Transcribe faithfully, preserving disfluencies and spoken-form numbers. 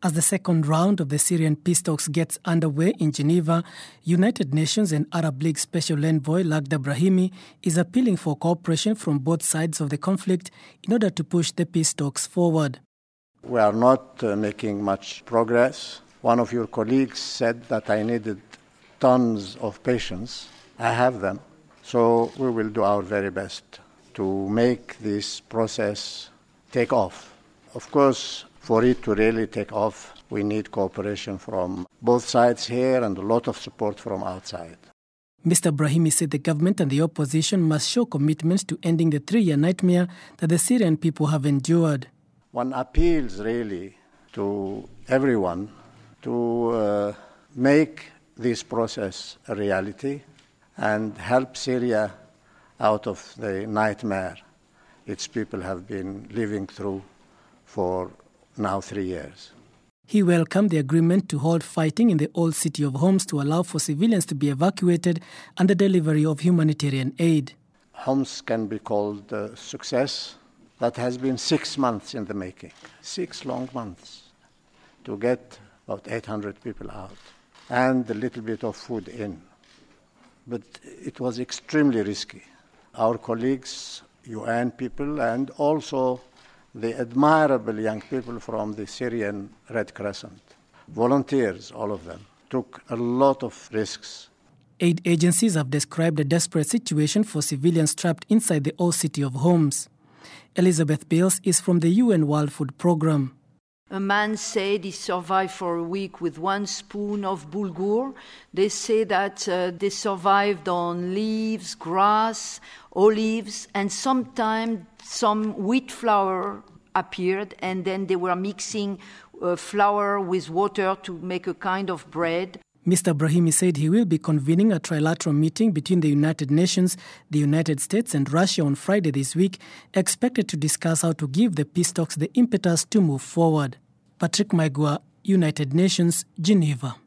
As the second round of the Syrian peace talks gets underway in Geneva, United Nations and Arab League Special Envoy Lakhdar Brahimi is appealing for cooperation from both sides of the conflict in order to push the peace talks forward. We are not uh, making much progress. One of your colleagues said that I needed tons of patience. I have them. So we will do our very best to make this process take off. Of course, for it to really take off, we need cooperation from both sides here and a lot of support from outside. Mister Brahimi said the government and the opposition must show commitment to ending the three-year nightmare that the Syrian people have endured. One appeals really to everyone to uh, make this process a reality and help Syria out of the nightmare its people have been living through for now three years. He welcomed the agreement to halt fighting in the old city of Homs to allow for civilians to be evacuated and the delivery of humanitarian aid. Homs can be called a success. That has been six months in the making, six long months to get about eight hundred people out and a little bit of food in. But it was extremely risky. Our colleagues, U N people, and also the admirable young people from the Syrian Red Crescent, volunteers, all of them, took a lot of risks. Aid agencies have described a desperate situation for civilians trapped inside the old city of Homs. Elizabeth Bales is from the U N World Food Programme. A man said he survived for a week with one spoon of bulgur. They say that uh, they survived on leaves, grass, olives, and sometimes some wheat flour appeared, and then they were mixing uh, flour with water to make a kind of bread. Mister Brahimi said he will be convening a trilateral meeting between the United Nations, the United States and Russia on Friday this week, expected to discuss how to give the peace talks the impetus to move forward. Patrick Maigua, United Nations, Geneva.